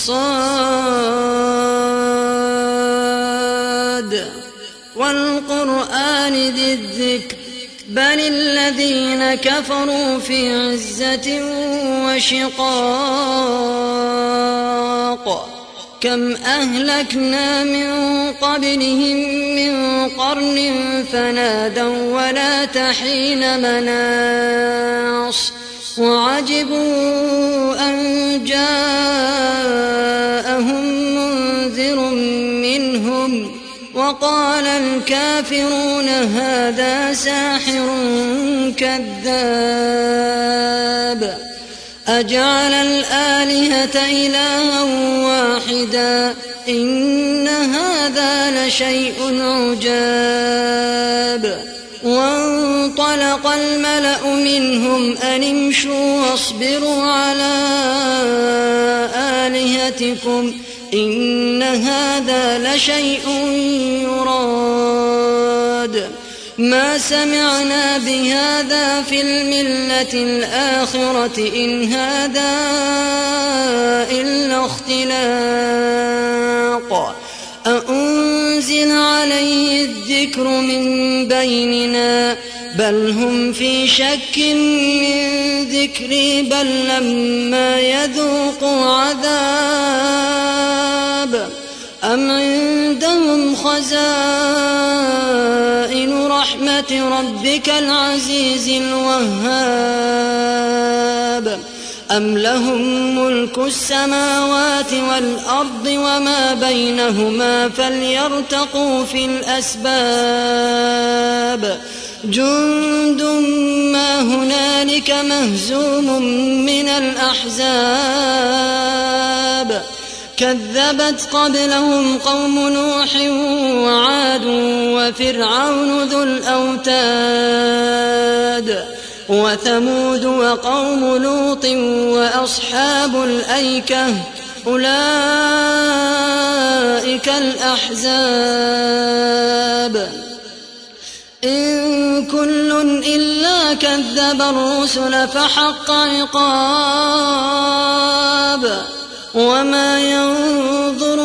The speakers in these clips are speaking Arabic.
صاد والقرآن ذي الذكر بل الذين كفروا في عزة وشقاق كم أهلكنا من قبلهم من قرن فنادوا ولا تحين مناص وعجبوا أن جاءهم منذر منهم وقال الكافرون هذا ساحر كذاب أجعل الآلهة إلها واحدا إن هذا لشيء عجاب وانطلق الملأ منهم أن امشوا واصبروا على آلهتكم إن هذا لشيء يراد ما سمعنا بهذا في الملة الآخرة إن هذا إلا اختلاق أأنزل عليه الذكر من بيننا بل هم في شك من ذكري بل لما يذوقوا عذاب أم عندهم خزائن رحمة ربك العزيز الوهاب أم لهم ملك السماوات والأرض وما بينهما فليرتقوا في الأسباب جند ما هنالك مهزوم من الأحزاب كذبت قبلهم قوم نوح وعاد وفرعون ذو الأوتاد وثمود وقوم لوط وأصحاب الأيكة أولئك الأحزاب إن كل إلا كذب الرسل فحق عقاب وما ينظر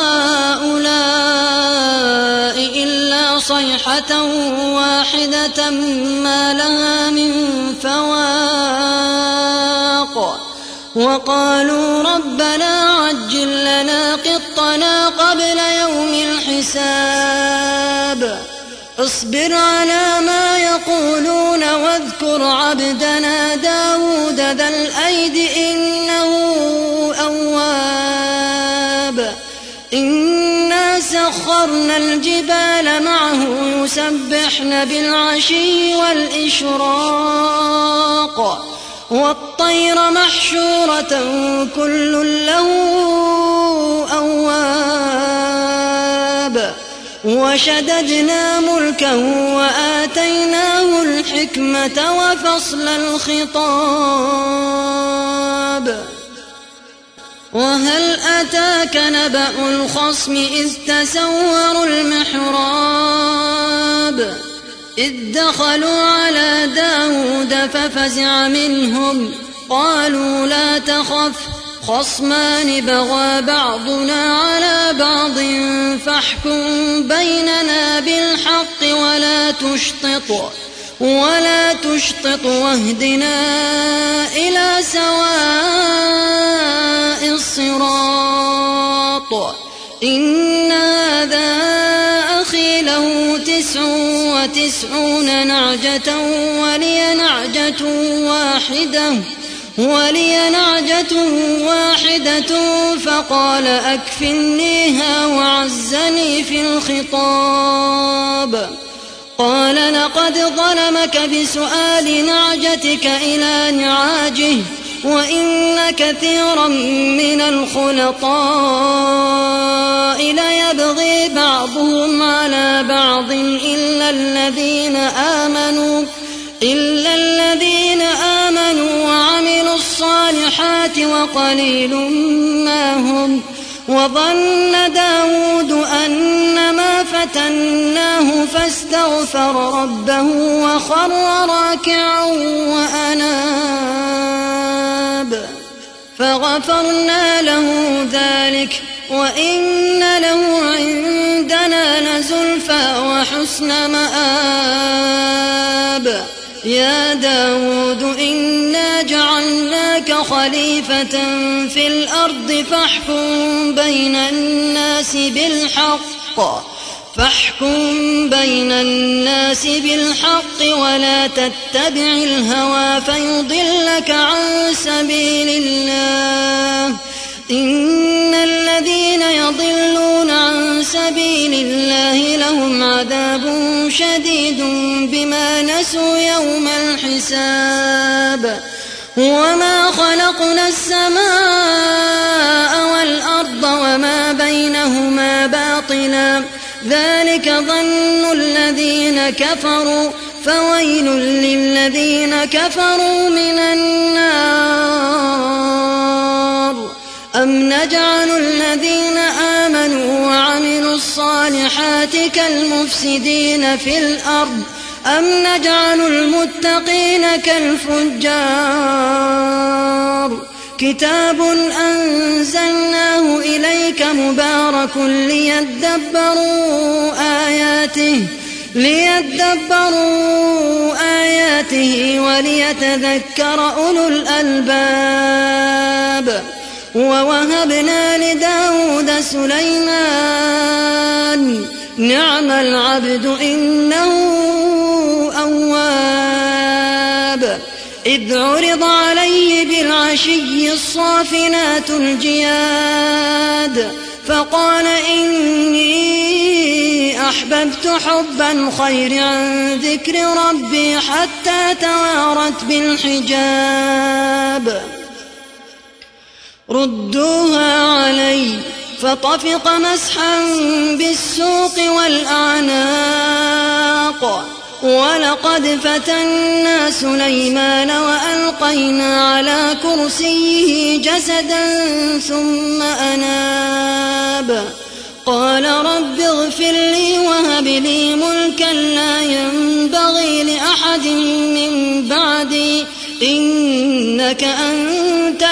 هؤلاء إلا صيحة واحدة ما لها من فواق وقالوا ربنا عجل لنا قطنا قبل يوم الحساب اصبر على ما يقولون واذكر عبدنا داود ذا الأيد إنه أواب إنا سخرنا الجبال معه يسبحن بالعشي والإشراق والطير محشورة كل له أواب وشددنا ملكه وآتيناه الحكمة وفصل الخطاب وهل أتاك نبأ الخصم إذ تسوروا المحراب إذ دخلوا على داود ففزع منهم قالوا لا تخف خصمان بغى بعضنا على بعض فاحكم بيننا بالحق ولا تشطط واهدنا إلى سواء الصراط إن هذا أخي له 99 نعجة ولي نعجة واحدة فقال أكفلنيها وعزني في الخطاب قال لقد ظلمك بسؤال نعجتك إلى نعاجه وإن كثيرا من الخلطاء ليبغي بعضهم على بعض إلا الذين آمنوا وعملوا الصالحات وقليل ما هم وظن داود أنما فتناه فاستغفر ربه وخر راكعا وأناب فغفرنا له ذلك ذلك وإن له عندنا لزلفى وحسن مآب. يا داود إنا جعلناك خليفة في الأرض فاحكم بين الناس بالحق ولا تتبع الهوى فيضلك عن سبيل الله. إن الذين يضلون عن سبيل الله لهم عذاب شديد بما نسوا يوم الحساب. وما خلقنا السماء والأرض وما بينهما باطلا ذلك ظن الذين كفروا فويل للذين كفروا من النار. أم نجعل الذين آمنوا وعملوا الصالحات كالمفسدين في الأرض أم نجعل المتقين كالفجار. كتاب أنزلناه إليك مبارك ليدبروا آياته وليتذكر أولو الألباب. ووهبنا لداود سليمان نعم العبد إنه أواب. إذ عرض عليه بالعشي الصافنات الجياد فقال إني أحببت حب الخير عن ذكر ربي حتى توارت بالحجاب. ردوها علي فطفق مسحا بالسوق والأعناق. ولقد فتنا سليمان وألقينا على كرسيه جسدا ثم أناب. قال رب اغفر لي وهب لي ملكا لا ينبغي لأحد من بعدي إنك أنت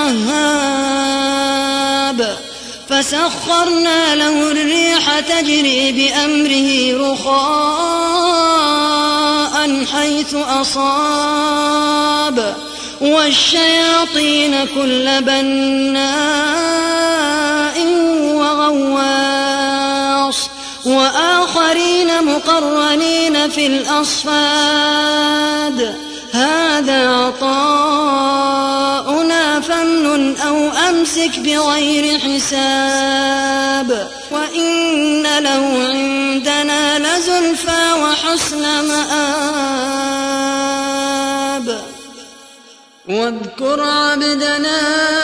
الوهاب. فسخرنا له الريح تجري بأمره رخاء حيث أصاب والشياطين كل بناء وغواص وآخرين مقرنين في الأصفاد. هذا عطاؤنا فامنن أو أمسك بغير حساب. وإن له عندنا لزلفى وحسن مآب. واذكر عبدنا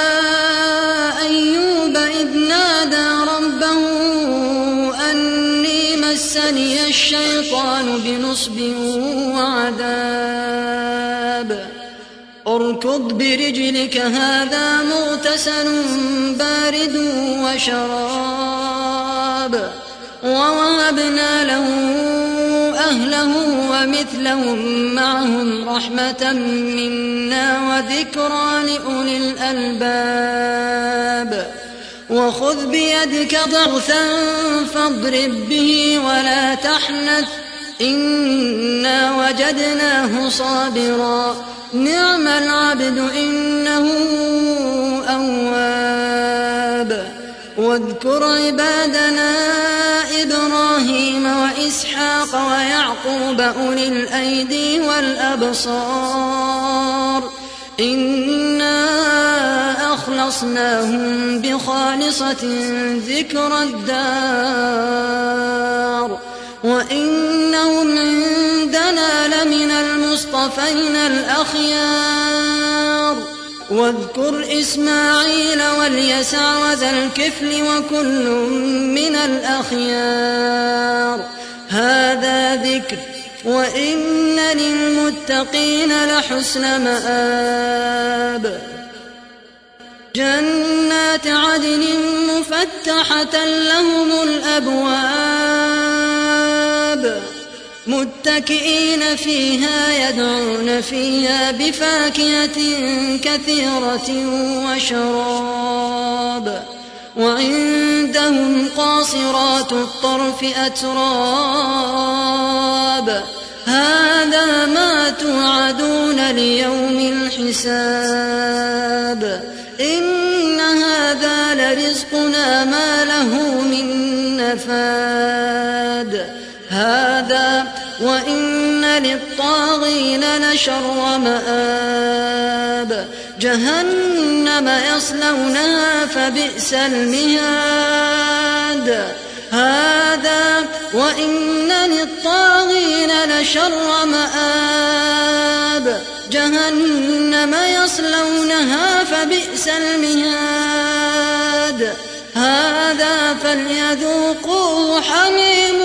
أيوب إذ نادى ربه أني مسني الشيطان بنصب وعذاب. اركض برجلك هذا مغتسل بارد وشراب. ووهبنا له أهله ومثلهم معهم رحمة منا وذكرى لأولي الألباب. وخذ بيدك ضغثا فاضرب به ولا تحنث إنا وجدناه صابرا نعم العبد إنه أواب. واذكر عبادنا إبراهيم وإسحاق ويعقوب أولي الأيدي والأبصار إنا أخلصناهم بخالصة ذكر الدار وإنهم عندنا لمن المصطفين الأخيار. واذكر إسماعيل واليسع وذا الكفل وكل من الأخيار. هذا ذكر وإن للمتقين لحسن مآب. جنات عدن مفتحة لهم الأبواب متكئين فيها يدعون فيها بفاكهة كثيرة وشراب. وعندهم قاصرات الطرف أتراب هذا ما توعدون ليوم الحساب إن هذا لرزقنا ما له من نفاد هذا وإن للطاغين لشر مآب جهنم يصلونها فبئس المهاد هذا وإن للطاغين لشر مآب جهنم يصلونها فبئس المهاد هذا فليذوقوه حميم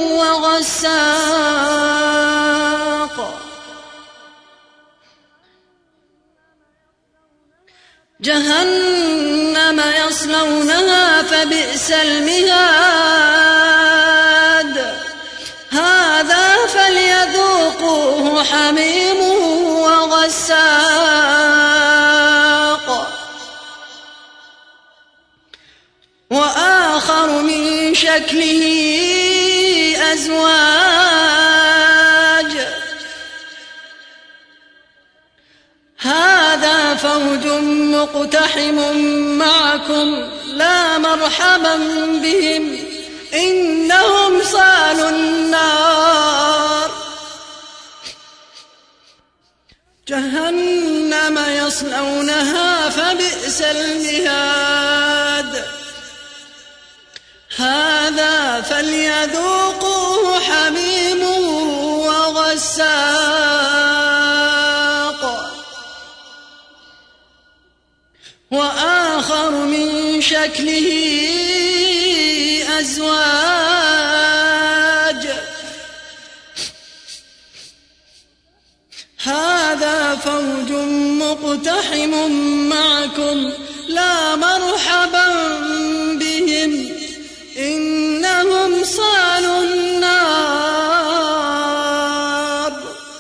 وغساق جهنم يصلونها فبئس المهاد هذا فليذوقوه حميم وغساق وآخر من شكله أزواج هذا فوج مقتحم معكم لا مرحبا بهم إنهم صالوا النار جهنم يصلونها فبئس المهاد هذا فليذوقوه حميم وغساق وآخر من شكله أزواج هذا فوج مقتحم معكم لا مرحبا بهم إنهم صالوا النار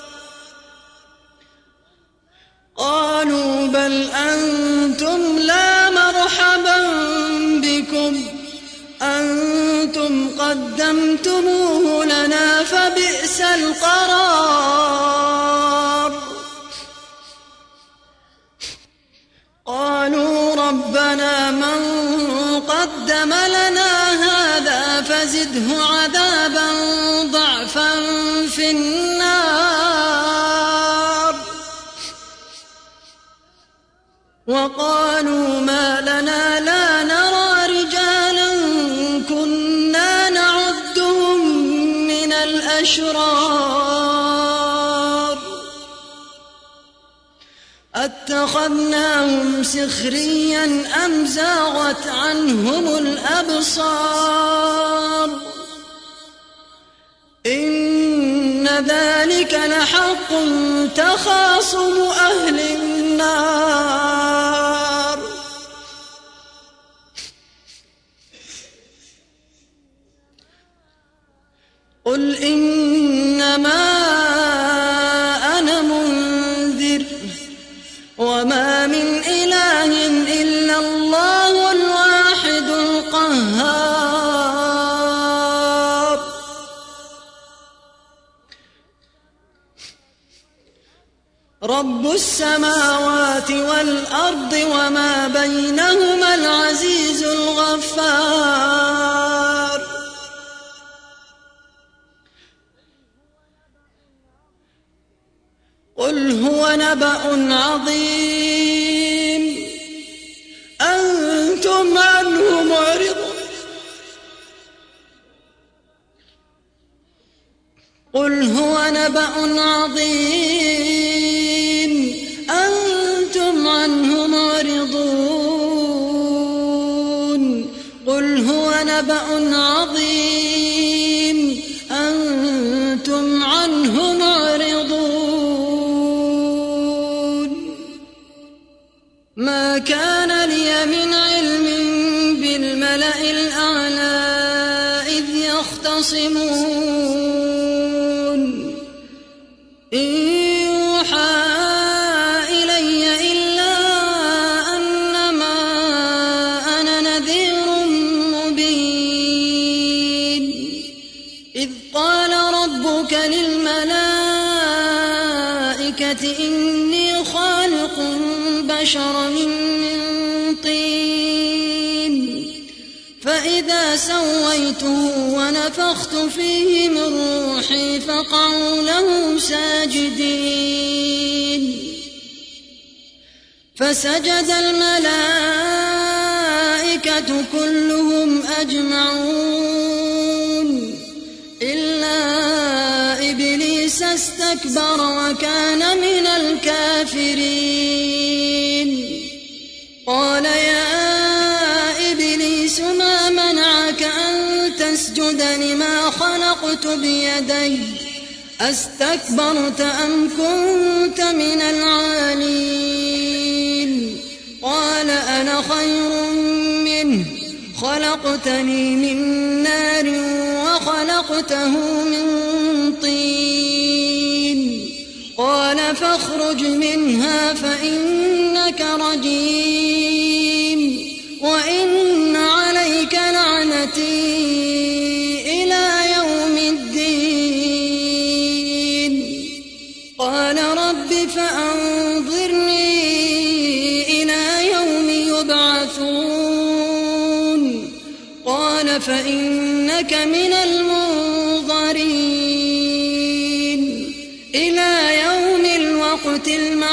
قالوا بل أنتم لا مرحبا بكم أنتم قدمتموه لنا فبئس القرار قالوا ربنا من قدم لنا هذا فزده عذابا ضعفا في النار وقالوا ما لنا لا نرى رجالا كنا نعدهم من الأشرار أتخذناهم سخريا أم زاغت عنهم الأبصار إن ذلك لحق تخاصم أهل النار قل إنما أنا منذر وما من إله إلا الله الواحد القهار رب السماوات والأرض وما بينهما العزيز الغفار قل هو نبأ عظيم أنتم عنه معرضون قل هو نبأ عظيم أنتم عنه معرضون قل هو نبأ عظيم أنتم عنه معرضون ما كان لي من علم بالملأ الأعلى إذ يختصمون إن يوحى إلي إلا أنما أنا نذير إني خالق بشرا من طين فإذا سويته ونفخت فيه من روحي فقعوا له ساجدين فسجد الملائكة كلهم أجمعون إلا إبليس استكبر وكان من الكافرين قال يا إبليس ما منعك أن تسجد لما خلقت بيدي أستكبرت أم كنت من العالين قال أنا خير منه خلقتني من نار وخلقته من طين قال فاخرج منها فإنك رجيم وإن عليك لعنتي إلى يوم الدين قال رب فأنظرني إلى يوم يبعثون قال فإنك من المنظرين إلى يوم الوقت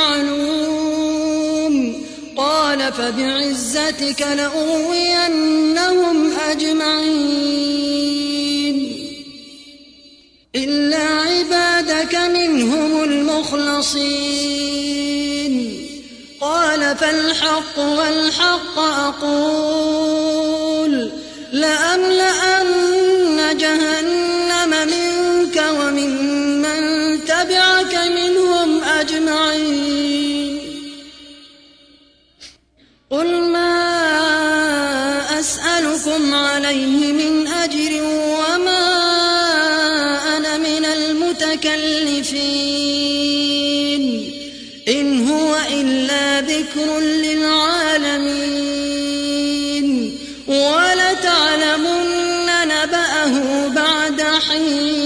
المعلوم قال فبعزتك لأغوينهم أجمعين إلا عبادك منهم المخلصين قال فالحق والحق أقول لأملأن جهنم منك وممن تبعك منهم أجمعين قل ما أسألكم عليه من أجر وما أنا من المتكلفين إن هو إلا ذكر للعالمين ولتعلمن نبأه بعد حين